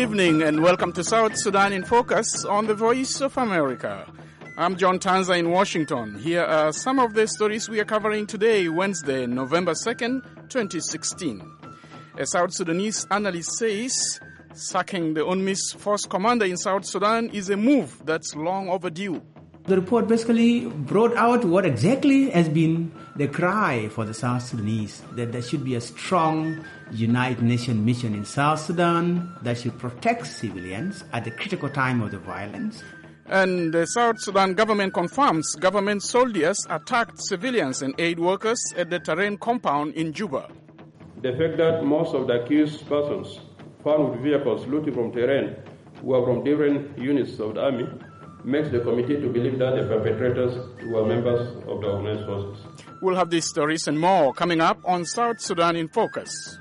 evening and welcome to South Sudan in Focus on the Voice of America. I'm John Tanza in Washington. Here are some of the stories we are covering today, Wednesday, November 2nd, 2016. A South Sudanese analyst says sacking the UNMISS force commander in South Sudan is a move that's long overdue. The report basically brought out what exactly has been the cry for the South Sudanese, that there should be a strong United Nations mission in South Sudan that should protect civilians at the critical time of the violence. And the South Sudan government confirms government soldiers attacked civilians and aid workers at the Terrain compound in Juba. The fact that most of the accused persons found with vehicles looting from Terrain were from different units of the army makes the committee to believe that the perpetrators were members of the organized forces. We'll have these stories and more coming up on South Sudan in Focus.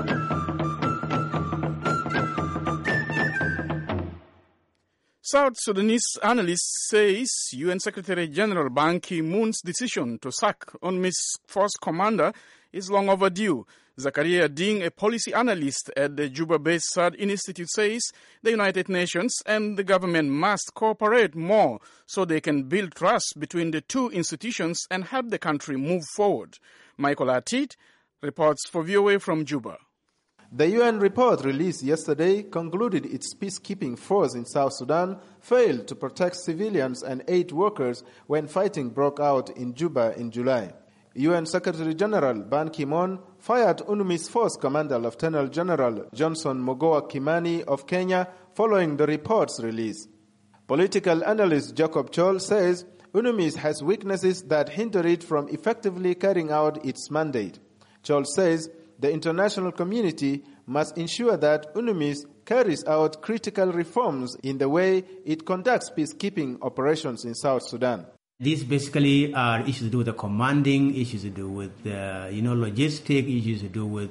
South Sudanese analyst says UN Secretary General Ban Ki-moon's decision to sack UNMISS force commander is long overdue. Zakaria Ding, a policy analyst at the Juba-based SAD Institute, says the United Nations and the government must cooperate more so they can build trust between the two institutions and help the country move forward. Michael Atit reports for VOA from Juba. The UN report released yesterday concluded its peacekeeping force in South Sudan failed to protect civilians and aid workers when fighting broke out in Juba in July. UN Secretary General Ban Ki-moon fired UNMISS Force Commander Lieutenant General Johnson Mogoa Kimani of Kenya following the report's release. Political analyst Jacob Chol says UNMISS has weaknesses that hinder it from effectively carrying out its mandate. Chol says the international community must ensure that UNMISS carries out critical reforms in the way it conducts peacekeeping operations in South Sudan. These basically are issues to do with the commanding, issues to do with logistic, issues to do with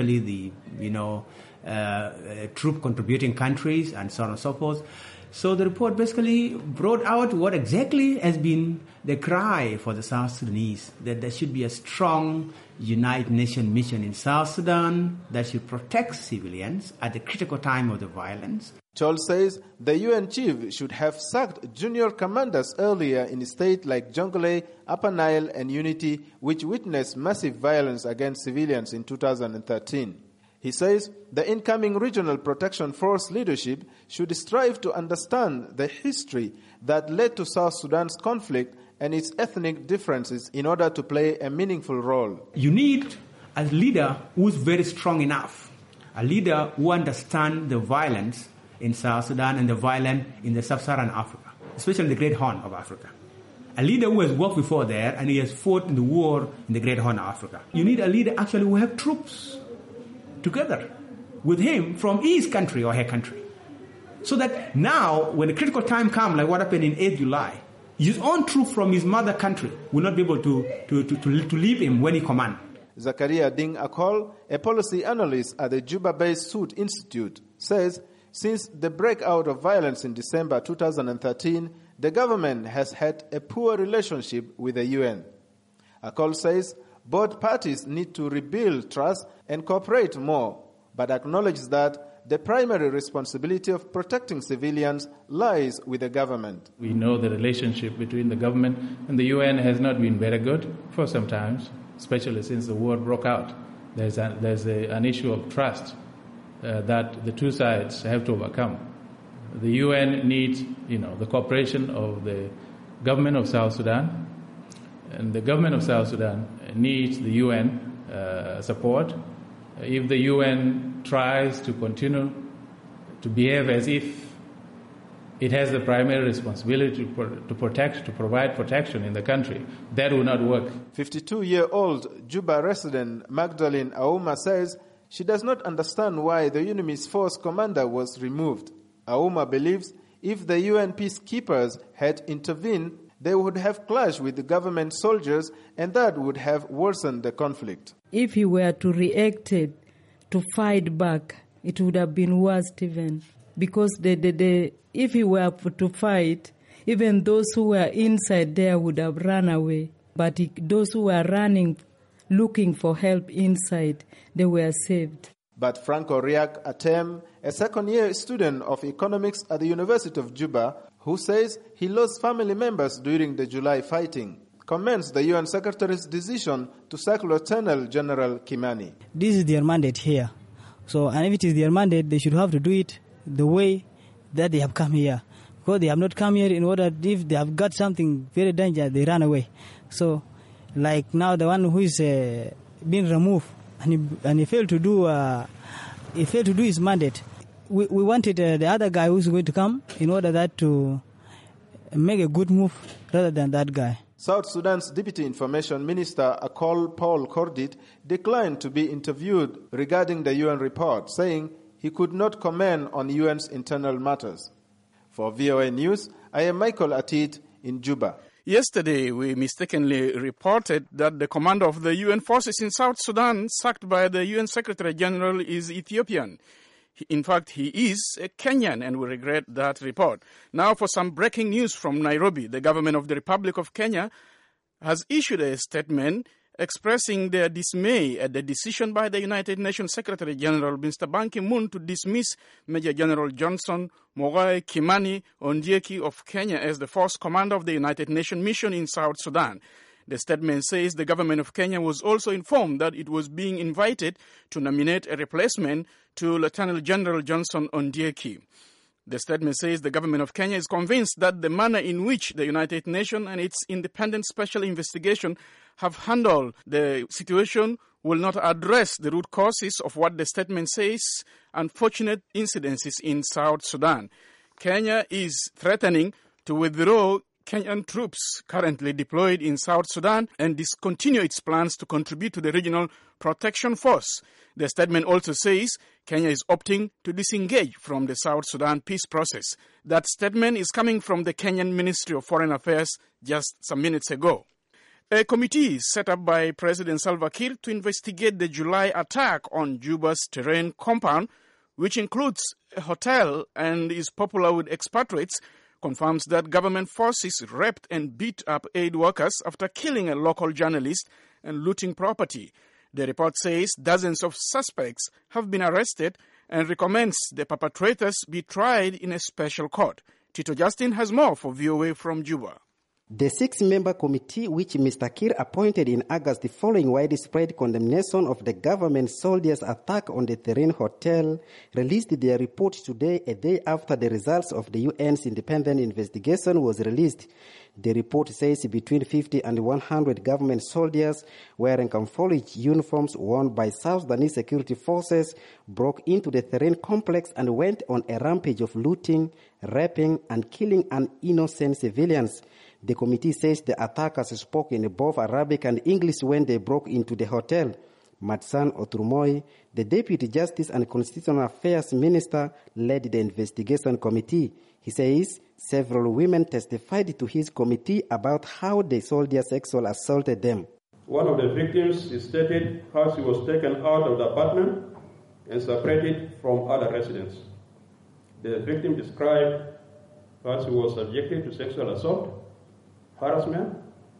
troop contributing countries and so on and so forth. So the report basically brought out what exactly has been the cry for the South Sudanese, that there should be a strong United Nations mission in South Sudan that should protect civilians at the critical time of the violence. Chol says the UN chief should have sacked junior commanders earlier in states like Jonglei, Upper Nile, and Unity, which witnessed massive violence against civilians in 2013. He says the incoming Regional Protection Force leadership should strive to understand the history that led to South Sudan's conflict and its ethnic differences in order to play a meaningful role. You need a leader who is very strong enough, a leader who understands the violence in South Sudan and the violence in the sub-Saharan Africa, especially the Great Horn of Africa. A leader who has worked before there and he has fought in the war in the Great Horn of Africa. You need a leader actually who have troops together with him from his country or her country. So that now, when the critical time comes, like what happened in 8 July, his own troop from his mother country will not be able to leave him when he commands. Zakaria Ding Akol, a policy analyst at the Juba-based SUD Institute, says since the breakout of violence in December 2013, the government has had a poor relationship with the UN. Akol says both parties need to rebuild trust and cooperate more, but acknowledges that the primary responsibility of protecting civilians lies with the government. We know the relationship between the government and the UN has not been very good for some time, especially since the war broke out. There's an issue of trust that the two sides have to overcome. The UN needs, the cooperation of the government of South Sudan, and the government of South Sudan needs the UN support. If the UN tries to continue to behave as if it has the primary responsibility to provide protection in the country, that will not work. 52-year-old Juba resident Magdalene Auma says she does not understand why the UNMISS force commander was removed. Auma believes if the UN peacekeepers had intervened, they would have clashed with the government soldiers and that would have worsened the conflict. If he were to react to fight back, it would have been worse even. Because if he were to fight, even those who were inside there would have run away. But those who were running, looking for help inside, they were saved. But Franco Riak Atem, a second-year student of economics at the University of Juba, who says he lost family members during the July fighting, commends the UN Secretary's decision to sack Lieutenant General Kimani. This is their mandate here. So, and if it is their mandate, they should have to do it the way that they have come here. Because they have not come here in order, if they have got something very dangerous, they run away. So, like now the one who is being removed, and he failed to do his mandate. We wanted the other guy who's going to come in order that to make a good move rather than that guy. South Sudan's Deputy Information Minister Akol Paul Kordit declined to be interviewed regarding the UN report, saying he could not comment on UN's internal matters. For VOA News, I am Michael Atit in Juba. Yesterday, we mistakenly reported that the commander of the UN forces in South Sudan, sacked by the UN Secretary General, is Ethiopian. In fact, he is a Kenyan, and we regret that report. Now, for some breaking news from Nairobi, the government of the Republic of Kenya has issued a statement expressing their dismay at the decision by the United Nations Secretary General, Mr. Ban Ki-moon, to dismiss Major General Johnson Mogai Kimani Ondieki of Kenya as the first commander of the United Nations mission in South Sudan. The statement says the government of Kenya was also informed that it was being invited to nominate a replacement to Lieutenant General Johnson Ondieki. The statement says the government of Kenya is convinced that the manner in which the United Nations and its independent special investigation have handled the situation will not address the root causes of what the statement says unfortunate incidences in South Sudan. Kenya is threatening to withdraw Kenyan troops currently deployed in South Sudan and discontinue its plans to contribute to the regional protection force. The statement also says Kenya is opting to disengage from the South Sudan peace process. That statement is coming from the Kenyan Ministry of Foreign Affairs just some minutes ago. A committee set up by President Salva Kiir to investigate the July attack on Juba's Terrain compound, which includes a hotel and is popular with expatriates, confirms that government forces raped and beat up aid workers after killing a local journalist and looting property. The report says dozens of suspects have been arrested and recommends the perpetrators be tried in a special court. Tito Justin has more for VOA from Juba. The 6-member committee, which Mr. Kiir appointed in August following widespread condemnation of the government soldiers' attack on the Terrain Hotel, released their report today, a day after the results of the UN's independent investigation was released. The report says between 50 and 100 government soldiers wearing camouflage uniforms worn by South Sudanese security forces broke into the Terrain complex and went on a rampage of looting, raping, and killing innocent civilians. The committee says the attackers spoke in both Arabic and English when they broke into the hotel. Matsan Oturmoy, the Deputy Justice and Constitutional Affairs Minister, led the investigation committee. He says several women testified to his committee about how the soldiers sexually assaulted them. One of the victims stated how she was taken out of the apartment and separated from other residents. The victim described how she was subjected to sexual assault, harassment,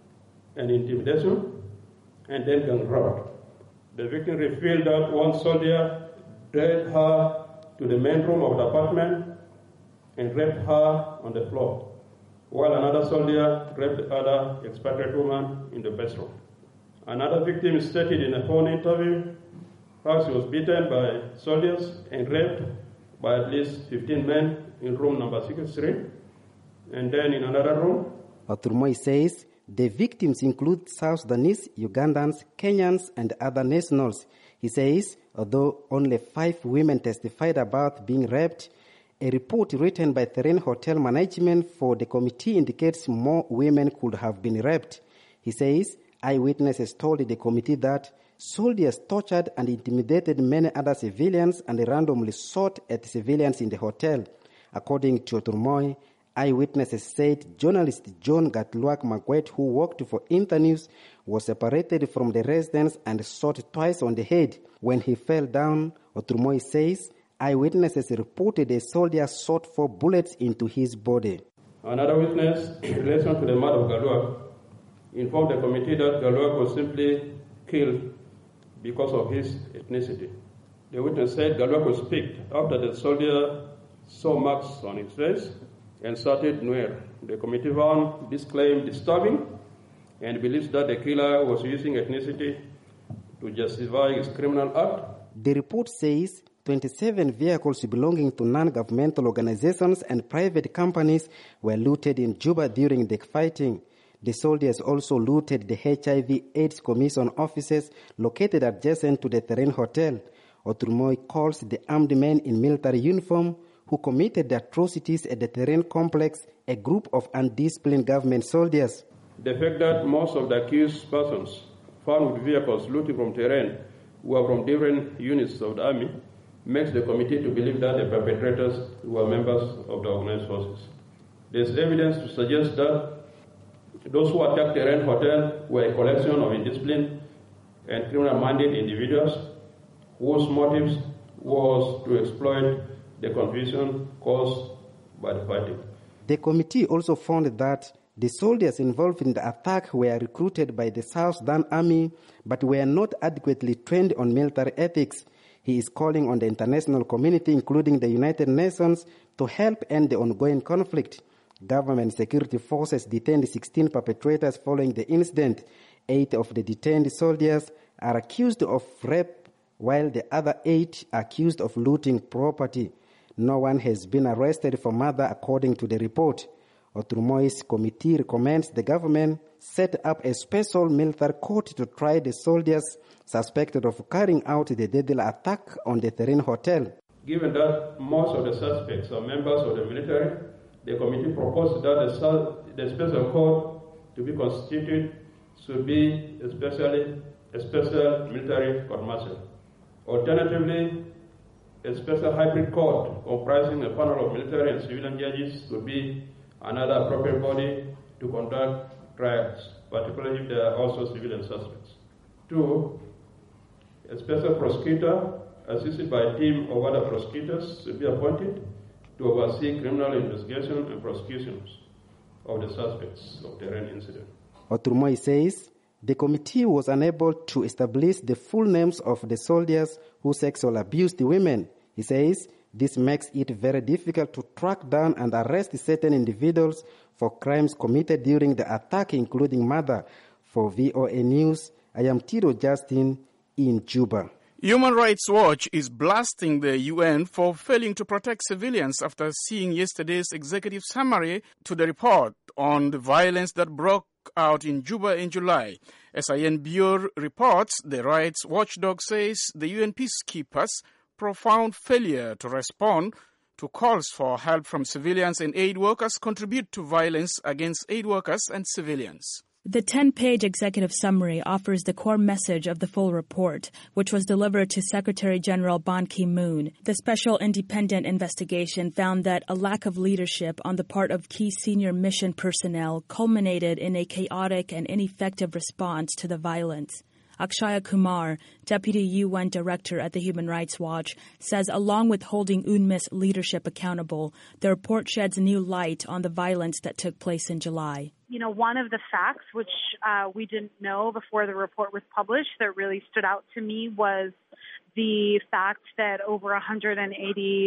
and intimidation, and then gang robbed. The victim revealed that one soldier dragged her to the main room of the apartment and raped her on the floor, while another soldier raped the other expatriate woman in the bedroom. Another victim stated in a phone interview how she was beaten by soldiers and raped by at least 15 men in room number 63, and then in another room. Oturmoy says the victims include South Sudanese, Ugandans, Kenyans, and other nationals. He says, although only 5 women testified about being raped, a report written by Terrain Hotel Management for the committee indicates more women could have been raped. He says eyewitnesses told the committee that soldiers tortured and intimidated many other civilians and randomly shot at civilians in the hotel. According to Oturmoy, eyewitnesses said journalist John Gatluak Magwet, who worked for Internews, was separated from the residents and shot twice on the head. When he fell down, Oturmoy says eyewitnesses reported a soldier shot 4 bullets into his body. Another witness, in relation to the murder of Gatluak, informed the committee that Gatluak was simply killed because of his ethnicity. The witness said Galwako speak after the soldier saw marks on his face and started Nuer. The committee found this claim disturbing and believes that the killer was using ethnicity to justify his criminal act. The report says 27 vehicles belonging to non-governmental organizations and private companies were looted in Juba during the fighting. The soldiers also looted the HIV/AIDS Commission offices located adjacent to the Terrain Hotel. Oturmoy calls the armed men in military uniform who committed the atrocities at the Terrain complex a group of undisciplined government soldiers. The fact that most of the accused persons found with vehicles looted from Terrain were from different units of the army makes the committee to believe that the perpetrators were members of the organized forces. There is evidence to suggest that those who attacked Terrain Hotel were a collection of indisciplined and criminal-minded individuals whose motives was to exploit the confusion caused by the fighting. The committee also found that the soldiers involved in the attack were recruited by the South Sudan Army but were not adequately trained on military ethics. He is calling on the international community, including the United Nations, to help end the ongoing conflict. Government security forces detained 16 perpetrators following the incident. 8 of the detained soldiers are accused of rape, while the other 8 are accused of looting property. No one has been arrested for murder, according to the report. Oturmoy's committee recommends the government set up a special military court to try the soldiers suspected of carrying out the deadly attack on the Terrain Hotel. Given that most of the suspects are members of the military, the committee proposed that the special court to be constituted should be a special military court-martial. Alternatively, a special hybrid court comprising a panel of military and civilian judges could be another appropriate body to conduct trials, particularly if there are also civilian suspects. 2, a special prosecutor assisted by a team of other prosecutors should be appointed to oversee criminal investigation and prosecutions of the suspects of the Terrain incident. Oturmoy says the committee was unable to establish the full names of the soldiers who sexually abused the women. He says this makes it very difficult to track down and arrest certain individuals for crimes committed during the attack, including murder. For VOA News, I am Tito Justin in Juba. Human Rights Watch is blasting the UN for failing to protect civilians after seeing yesterday's executive summary to the report on the violence that broke out in Juba in July. SIN Bureau reports the rights watchdog says the UN peacekeepers' profound failure to respond to calls for help from civilians and aid workers contribute to violence against aid workers and civilians. The 10-page executive summary offers the core message of the full report, which was delivered to Secretary General Ban Ki-moon. The special independent investigation found that a lack of leadership on the part of key senior mission personnel culminated in a chaotic and ineffective response to the violence. Akshaya Kumar, Deputy UN Director at the Human Rights Watch, says along with holding UNMISS leadership accountable, the report sheds new light on the violence that took place in July. You know, one of the facts which we didn't know before the report was published that really stood out to me was the fact that over 180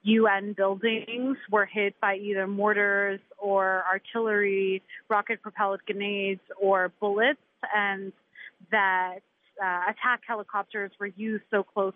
UN buildings were hit by either mortars or artillery, rocket-propelled grenades, or bullets, and that attack helicopters were used so close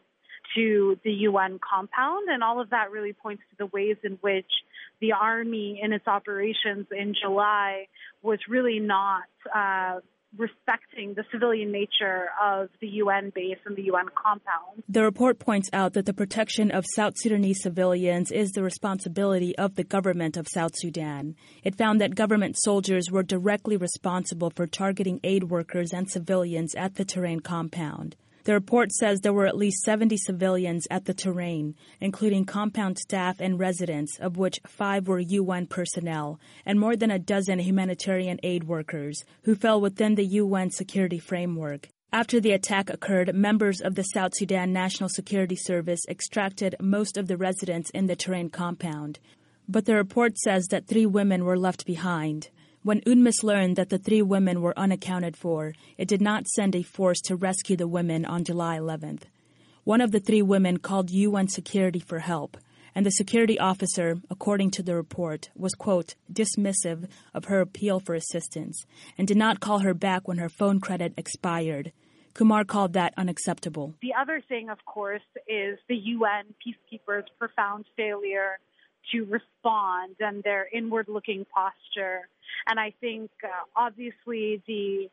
to the UN compound. And all of that really points to the ways in which the Army in its operations in July was really not respecting the civilian nature of the UN base and the UN compound. The report points out that the protection of South Sudanese civilians is the responsibility of the government of South Sudan. It found that government soldiers were directly responsible for targeting aid workers and civilians at the Terrain compound. The report says there were at least 70 civilians at the Terrain, including compound staff and residents, of which 5 were UN personnel, and more than a dozen humanitarian aid workers, who fell within the UN security framework. After the attack occurred, members of the South Sudan National Security Service extracted most of the residents in the Terrain compound. But the report says that 3 women were left behind. When UNMISS learned that the 3 women were unaccounted for, it did not send a force to rescue the women on July 11th. One of the 3 women called UN security for help, and the security officer, according to the report, was, quote, dismissive of her appeal for assistance and did not call her back when her phone credit expired. Kumar called that unacceptable. The other thing, of course, is the UN peacekeepers' profound failure to respond and their inward-looking posture. And I think, obviously, the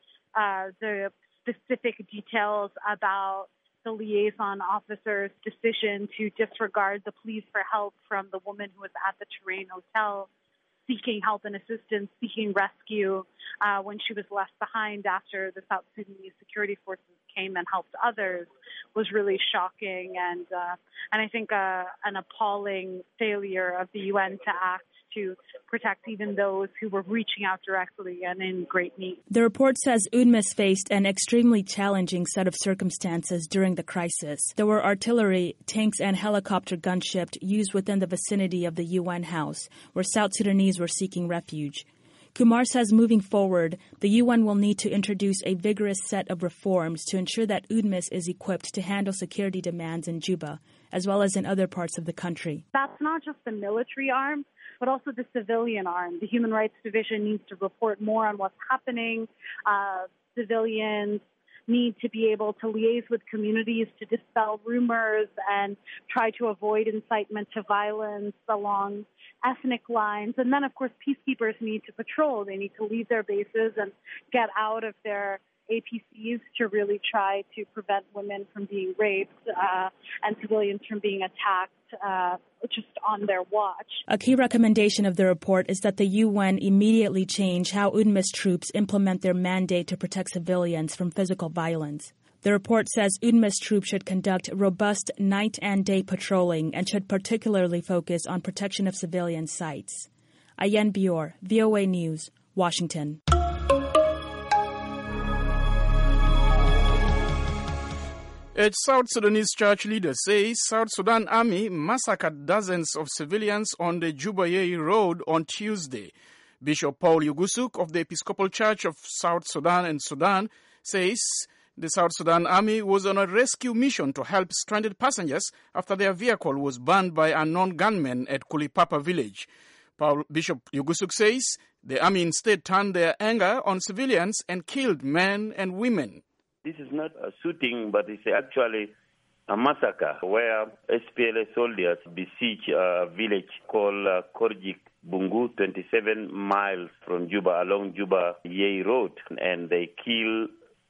specific details about the liaison officer's decision to disregard the pleas for help from the woman who was at the Terrain Hotel seeking help and assistance, seeking rescue when she was left behind after the South Sudanese security forces came and helped others was really shocking and I think an appalling failure of the UN to act to protect even those who were reaching out directly and in great need. The report says UNMISS faced an extremely challenging set of circumstances during the crisis. There were artillery, tanks, and helicopter gunships used within the vicinity of the UN house, where South Sudanese were seeking refuge. Kumar says moving forward, the UN will need to introduce a vigorous set of reforms to ensure that UNMISS is equipped to handle security demands in Juba, as well as in other parts of the country. That's not just the military arm, but also the civilian arm. The Human Rights Division needs to report more on what's happening. Civilians need to be able to liaise with communities to dispel rumors and try to avoid incitement to violence along ethnic lines. And then, of course, peacekeepers need to patrol. They need to leave their bases and get out of their APCs to really try to prevent women from being raped and civilians from being attacked just on their watch. A key recommendation of the report is that the UN immediately change how UNMISS troops implement their mandate to protect civilians from physical violence. The report says UNMISS troops should conduct robust night and day patrolling and should particularly focus on protection of civilian sites. Ayen Bior, VOA News, Washington. A South Sudanese church leader says South Sudan Army massacred dozens of civilians on the Juba-Yei Road on Tuesday. Bishop Paul Yugusuk of the Episcopal Church of South Sudan and Sudan says the South Sudan Army was on a rescue mission to help stranded passengers after their vehicle was burned by unknown gunmen at Kulipapa village. Bishop Yugusuk says the army instead turned their anger on civilians and killed men and women. This is not a shooting, but it's actually a massacre where SPLA soldiers besiege a village called Korjik Bungu, 27 miles from Juba, along Juba-Yei Road, and they kill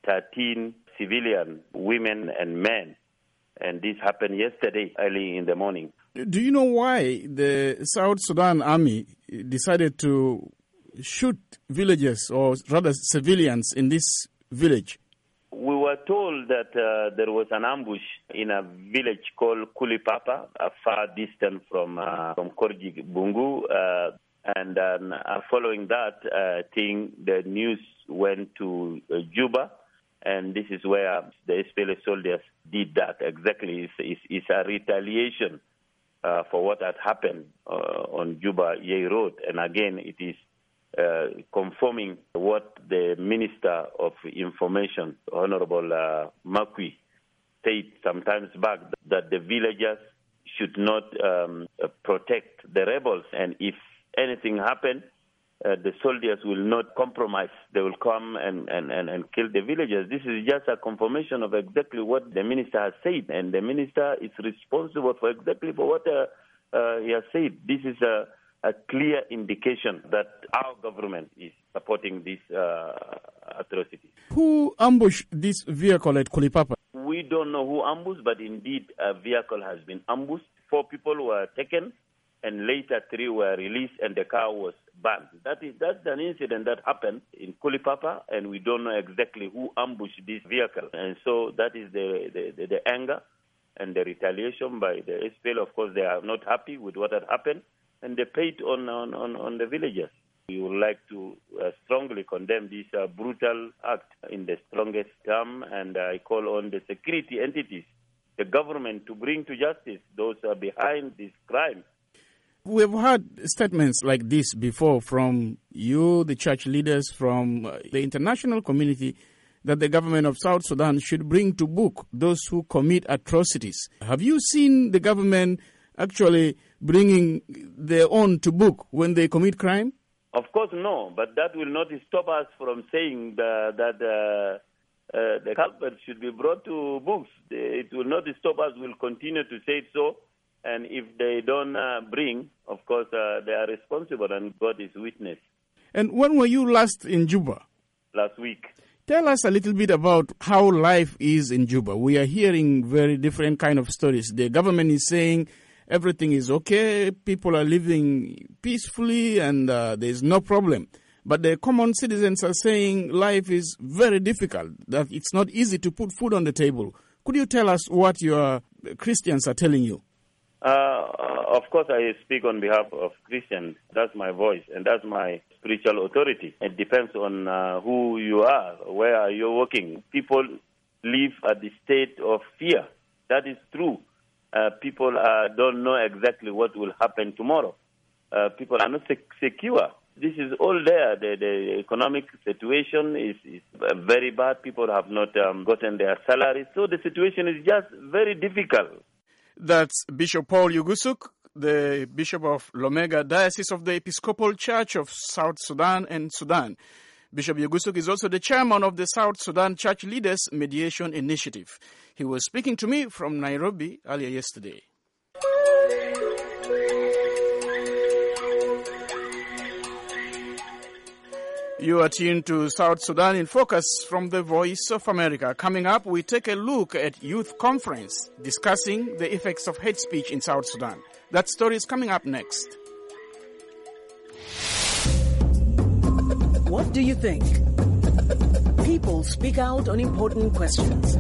13 civilian women and men. And this happened yesterday early in the morning. Do you know why the South Sudan Army decided to shoot villagers, or rather civilians, in this village? We were told that there was an ambush in a village called Kulipapa, a far distance from Korjik Bungu, and following that, I think the news went to Juba, and this is where the SPLA soldiers did that. Exactly, it's a retaliation for what had happened on Juba-Yei Road, and again, it is confirming what the Minister of Information, Honorable Makwi, said sometimes back, that the villagers should not protect the rebels, and if anything happened, the soldiers will not compromise. They will come and kill the villagers. This is just a confirmation of exactly what the minister has said, and the minister is responsible for exactly for what he has said. This is a clear indication that our government is supporting this atrocity. Who ambushed this vehicle at Kulipapa? We don't know who ambushed, but indeed a vehicle has been ambushed. 4 people were taken, and later 3 were released, and the car was burned. That's an incident that happened in Kulipapa, and we don't know exactly who ambushed this vehicle. And so that is the anger and the retaliation by the SPL. Of course, they are not happy with what had happened, and they paid on the villagers. We would like to strongly condemn this brutal act in the strongest term, and I call on the security entities, the government, to bring to justice those who are behind this crime. We've heard statements like this before from you, the church leaders, from the international community. that the government of South Sudan should bring to book those who commit atrocities. Have you seen the government actually bringing their own to book when they commit crime? Of course, no, but that will not stop us from saying that the culprits should be brought to books. It will not stop us. We'll continue to say so. And if they don't bring, of course, they are responsible, and God is witness. And when were you last in Juba? Last week. Tell us a little bit about how life is in Juba. We are hearing very different kind of stories. The government is saying everything is okay, people are living peacefully, and there's no problem. But the common citizens are saying life is very difficult, that it's not easy to put food on the table. Could you tell us what your Christians are telling you? Of course, I speak on behalf of Christians. That's my voice, and that's my spiritual authority. It depends on who you are, where are you working. People live at the state of fear. That is true. People don't know exactly what will happen tomorrow. People are not secure. This is all there. The economic situation is very bad. People have not gotten their salaries. So the situation is just very difficult. That's Bishop Paul Yugusuk, the Bishop of Lomega Diocese of the Episcopal Church of South Sudan and Sudan. Bishop Yugusuk is also the chairman of the South Sudan Church Leaders Mediation Initiative. He was speaking to me from Nairobi earlier yesterday. You are tuned to South Sudan in Focus from the Voice of America. Coming up, we take a look at youth conference discussing the effects of hate speech in South Sudan. That story is coming up next. What do you think? People speak out on important questions.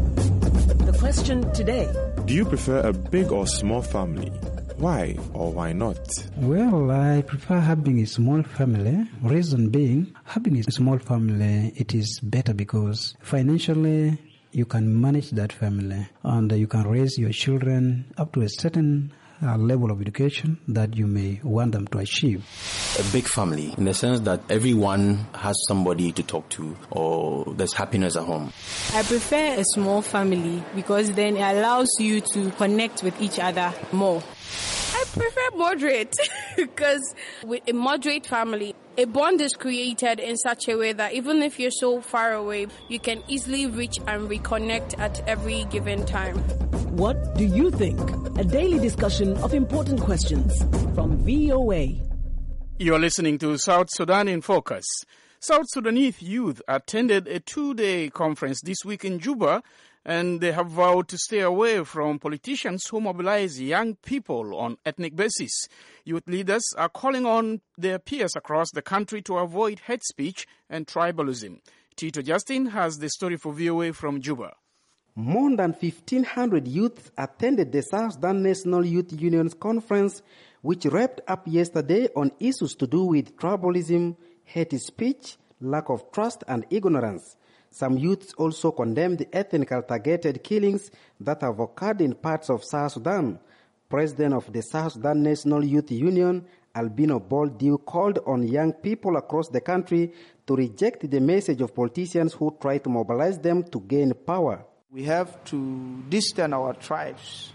The question today: do you prefer a big or small family? Why or why not? Well, I prefer having a small family. Reason being, having a small family, it is better because financially you can manage that family and you can raise your children up to a certain level of education that you may want them to achieve. A big family, in the sense that everyone has somebody to talk to, or there's happiness at home. I prefer a small family because then it allows you to connect with each other more. I prefer moderate because with a moderate family, a bond is created in such a way that even if you're so far away, you can easily reach and reconnect at every given time. What do you think? A daily discussion of important questions from VOA. You're listening to South Sudan in Focus. South Sudanese youth attended a 2-day conference this week in Juba, and they have vowed to stay away from politicians who mobilize young people on ethnic basis. Youth leaders are calling on their peers across the country to avoid hate speech and tribalism. Tito Justin has the story for VOA from Juba. More than 1,500 youth attended the South Sudan National Youth Union's conference, which wrapped up yesterday on issues to do with tribalism, hate speech, lack of trust, and ignorance. Some youths also condemned the ethnically targeted killings that have occurred in parts of South Sudan. President of the South Sudan National Youth Union, Albino Boldiu, called on young people across the country to reject the message of politicians who try to mobilize them to gain power. We have to distance our tribes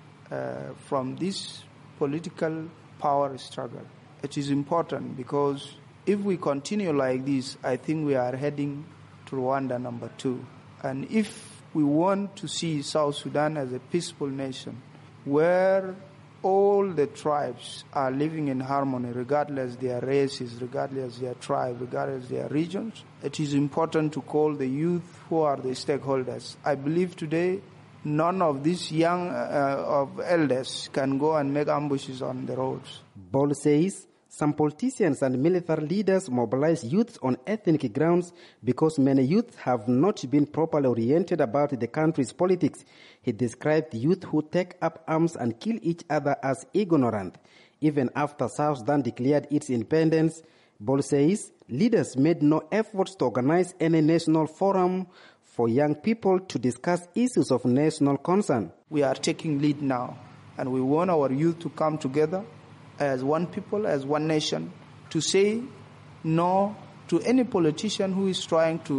from this political power struggle. It is important because if we continue like this, I think we are heading to Rwanda number 2. And if we want to see South Sudan as a peaceful nation, where all the tribes are living in harmony, regardless their races, regardless their tribe, regardless their regions, it is important to call the youth who are the stakeholders. I believe today none of these young of elders can go and make ambushes on the roads. Bol says some politicians and military leaders mobilize youth on ethnic grounds because many youth have not been properly oriented about the country's politics. He described youth who take up arms and kill each other as ignorant. Even after South Sudan declared its independence, Bol says leaders made no efforts to organize any national forum for young people to discuss issues of national concern. We are taking lead now, and we want our youth to come together as one people, as one nation, to say no to any politician who is trying to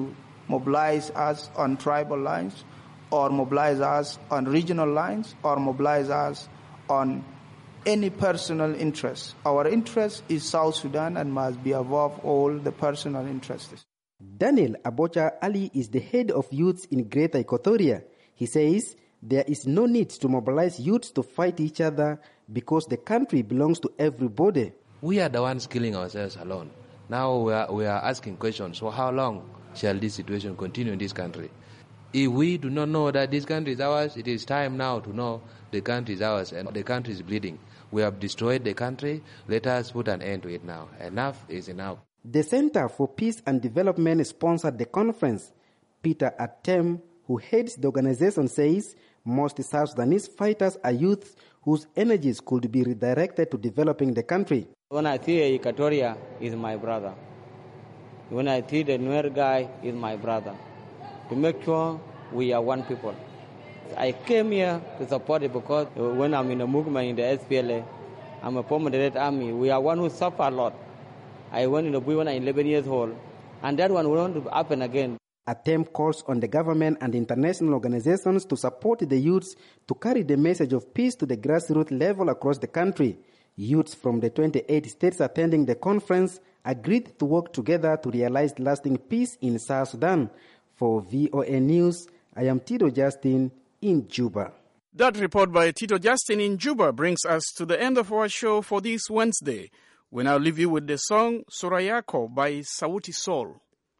mobilize us on tribal lines, or mobilize us on regional lines, or mobilize us on any personal interest. Our interest is South Sudan and must be above all the personal interests. Daniel Abocha Ali is the head of youths in Greater Equatoria. He says there is no need to mobilize youths to fight each other because the country belongs to everybody. We are the ones killing ourselves alone. Now we are asking questions. So how long shall this situation continue in this country? If we do not know that this country is ours, it is time now to know the country is ours and the country is bleeding. We have destroyed the country. Let us put an end to it now. Enough is enough. The Center for Peace and Development sponsored the conference. Peter Atem, who heads the organization, says most South Sudanese fighters are youths whose energies could be redirected to developing the country. When I see Equatoria, is my brother. When I see the Nuer guy, is my brother. To make sure we are one people. I came here to support it because when I'm in the movement in the SPLA, I'm a former Red Army. We are one who suffer a lot. I went in the bush when I'm 11 years old, and that one will not happen again. Atem calls on the government and international organizations to support the youths to carry the message of peace to the grassroots level across the country. Youths from the 28 states attending the conference agreed to work together to realize lasting peace in South Sudan. For VOA News, I am Tito Justin in Juba. That report by Tito Justin in Juba brings us to the end of our show for this Wednesday. We now leave you with the song Sura Yako by Sauti Sol.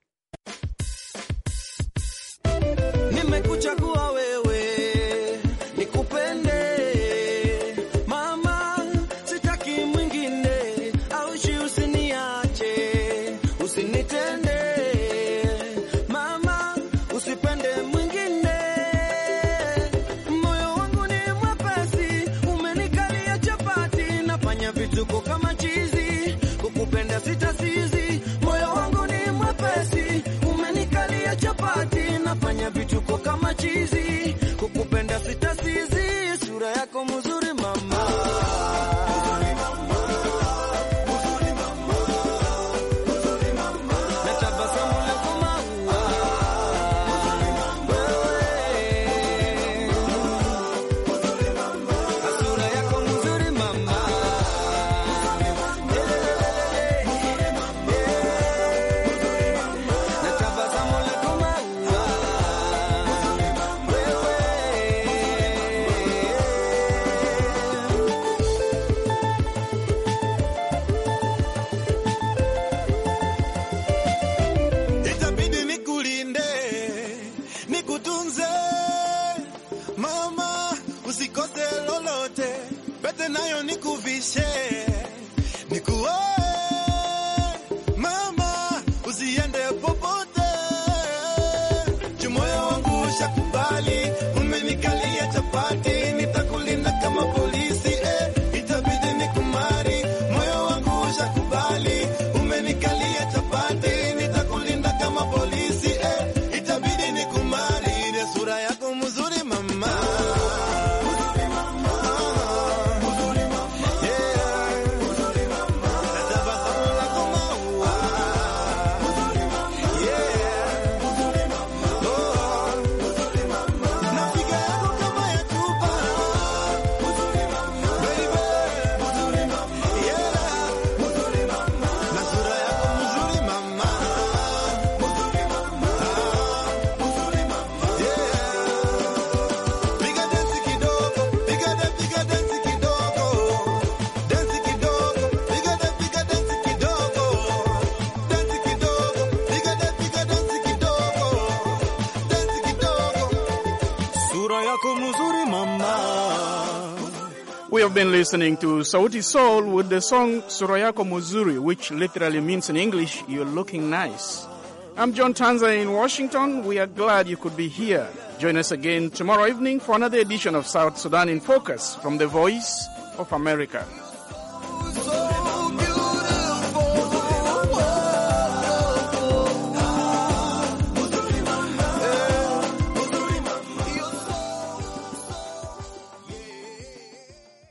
Nimekuchagua wewe, nikupende. Mama, sitaki mwingine, aushi usiniache, usinitende. Mama, usipende mwingine. Moyo wangu ni mwepesi, umenikalia chapati, nafanya vituko kama chizi. Kukupenda sitasizi, moyo wangu ni mwepesi, umenikalia chapati, nafanya vituko kama chizi. Kukupenda sitasizi, sura yako mzuri mama. Mzuri mama, mzuri mama, mzuri mama. Na tabasamu lako maua. Mzuri mama, mzuri mama. Sura yako mzuri mama. Itabidi nikulinde, nikutunze mama, usikose lolote, pete nayo nikuvishe, nikuoe mama, usiende popote. Moyo wangu ushakubali, umenikalia chapati, nitakulinda kama polisi. Itabidi nikumari, moyo wangu ushakubali, umenikalia chapati, nitakulinda kama polisi. Itabidi nikumari, ile sura yako mzuri mama. Mzuri mama, mzuri mama, yeah, mzuri mama. Na tabasamu lako maua. Mzuri mama, yeah, mzuri mama, oh, mzuri mama. Na figa yako kama ya chupa. Mzuri mama, baby, mzuri mama, yeah, mzuri mama. Na sura yako mzuri mama. Mzuri mama, mzuri mama, yeah. Piga dance kidogo, piga dance kidogo. Dance kidogo, piga dance kidogo. Dance kidogo, piga dance kidogo. Dance kidogo. Sura yako mzuri mama. We have been listening to Sauti Sol with the song Sura Yako Muzuri, which literally means in English, you're looking nice. I'm John Tanza in Washington. We are glad you could be here. Join us again tomorrow evening for another edition of South Sudan in Focus from the Voice of America. So